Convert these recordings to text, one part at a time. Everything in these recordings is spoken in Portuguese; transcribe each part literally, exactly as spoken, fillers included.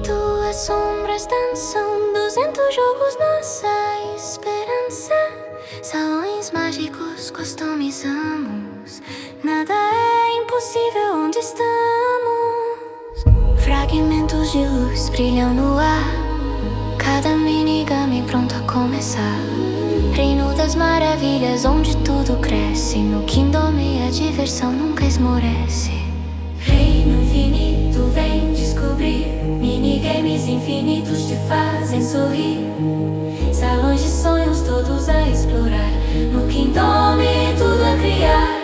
tuas sombras dançam, duzentos jogos, nossa esperança. Salões mágicos customizamos, nada é impossível onde estamos. Fragmentos de luz brilham no ar, cada minigame pronto a começar. Reino das maravilhas onde tudo cresce, no Kingdom a diversão nunca esmorece. Reino infinito, vem descobrir, minigames infinitos te fazem sorrir. Salões de sonhos todos a explorar, no Kingdom tudo a criar.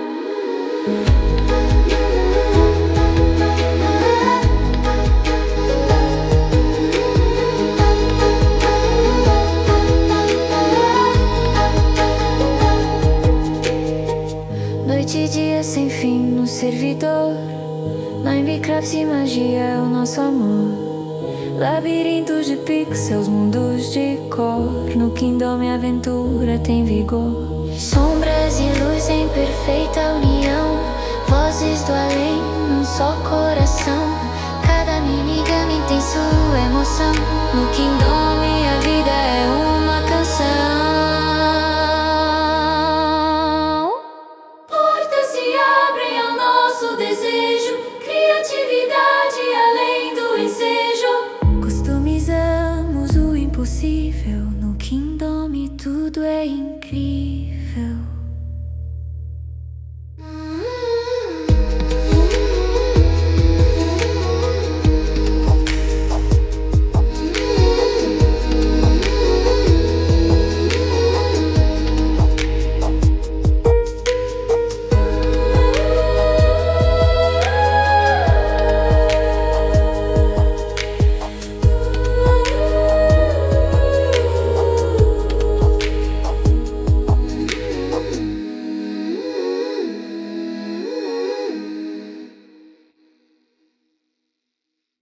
Noite e dia sem fim no servidor, Minecraft e magia é o nosso amor. Labirintos de pixels, mundos de cor, no Kingdom a aventura tem vigor. Sombras e luz em perfeita união, vozes do além num só coração.